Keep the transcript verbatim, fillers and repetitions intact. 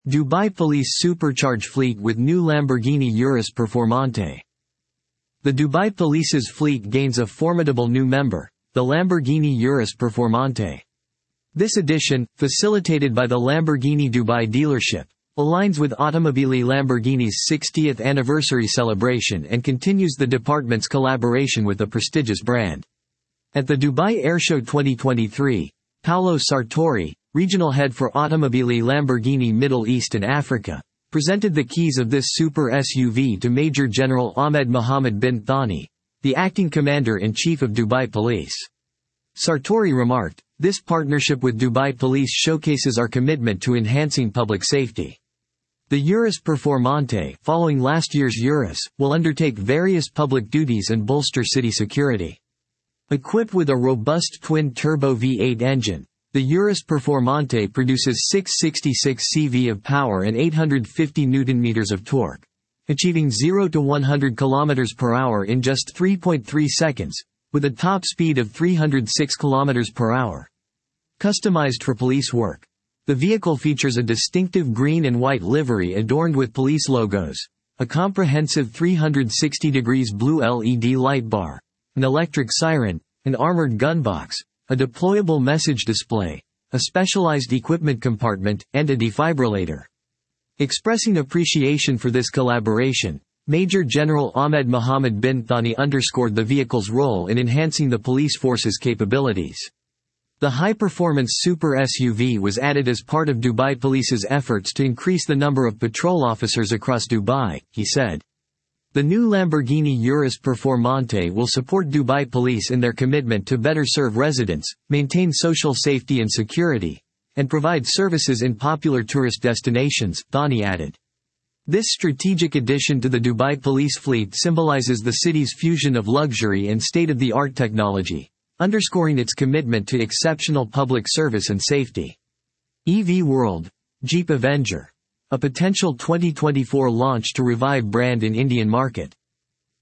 Dubai Police supercharge fleet with new Lamborghini Urus Performante. The Dubai Police's fleet gains a formidable new member, the Lamborghini Urus Performante. This addition, facilitated by the Lamborghini Dubai dealership, aligns with Automobili Lamborghini's sixtieth anniversary celebration and continues the department's collaboration with the prestigious brand. At the Dubai Airshow twenty twenty-three, Paolo Sartori, regional head for Automobili Lamborghini Middle East and Africa, presented the keys of this super S U V to Major General Ahmed Mohammed bin Thani, the acting commander-in-chief of Dubai Police. Sartori remarked, "This partnership with Dubai Police showcases our commitment to enhancing public safety." The Urus Performante, following last year's Urus, will undertake various public duties and bolster city security. Equipped with a robust twin-turbo V eight engine, the Urus Performante produces six hundred sixty-six cavalry of power and eight hundred fifty newton meters of torque, achieving zero to one hundred kilometers per hour in just three point three seconds, with a top speed of three hundred six kilometers per hour. Customized for police work, the vehicle features a distinctive green and white livery adorned with police logos, a comprehensive three hundred sixty degrees blue L E D light bar, an electric siren, an armored gun box, a deployable message display, a specialized equipment compartment, and a defibrillator. Expressing appreciation for this collaboration, Major General Ahmed Mohammed bin Thani underscored the vehicle's role in enhancing the police force's capabilities. The high-performance Super S U V was added as part of Dubai Police's efforts to increase the number of patrol officers across Dubai, he said. The new Lamborghini Urus Performante will support Dubai Police in their commitment to better serve residents, maintain social safety and security, and provide services in popular tourist destinations, Thani added. This strategic addition to the Dubai Police fleet symbolizes the city's fusion of luxury and state-of-the-art technology, underscoring its commitment to exceptional public service and safety. E V World, Jeep Avenger. A potential twenty twenty-four launch to revive brand in Indian market.